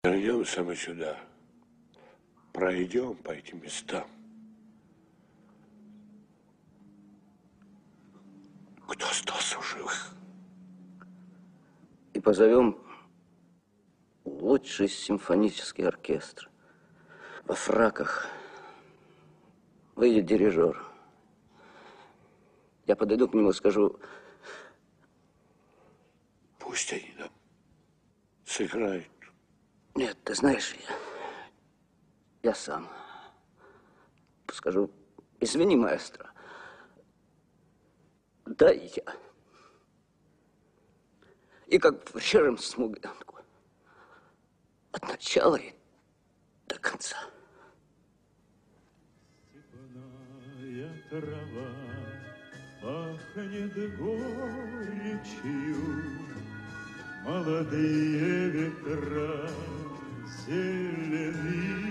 Вернемся мы сюда, пройдем по этим местам. Кто остался в живых? И позовем лучший симфонический оркестр. Во фраках выйдет дирижер. Я подойду к нему и скажу: пусть они нам сыграют. Нет, ты знаешь, я сам скажу: извини, маэстро, дай я. И как в сером смуглянку, от начала и до конца. Степная трава пахнет горечью, молодые ветра зелены.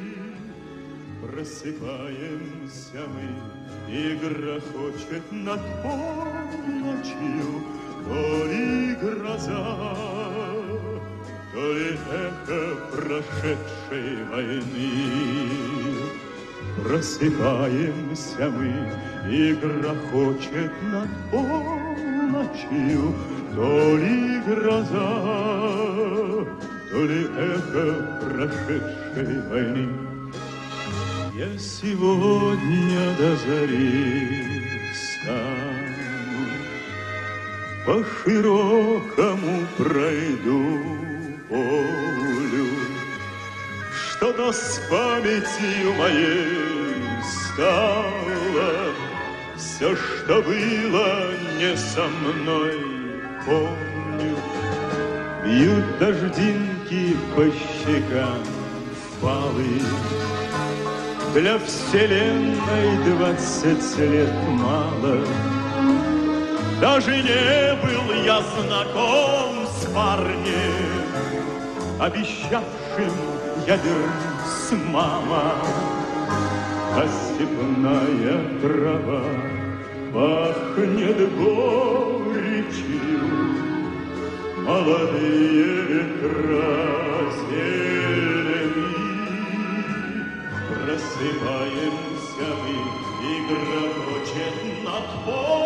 Просыпаемся мы, и грохочет над полночью то ли гроза, то ли эхо прошедшей войны. Просыпаемся мы, и грохочет над полночью то ли гроза, то ли эхо прошедшей войны. Я сегодня до зари встану, по широкому пройду полю, что-то с памятью моей стало, все, что было не со мной, помню. Бьют дождинки по щекам впалы, для вселенной 20 лет мало. Даже не был я знаком с парнем, обещавшим я вернусь, мама. А степная трава пахнет горечью, молодые ветра зелени. Просыпаемся мы, и грохочет над полем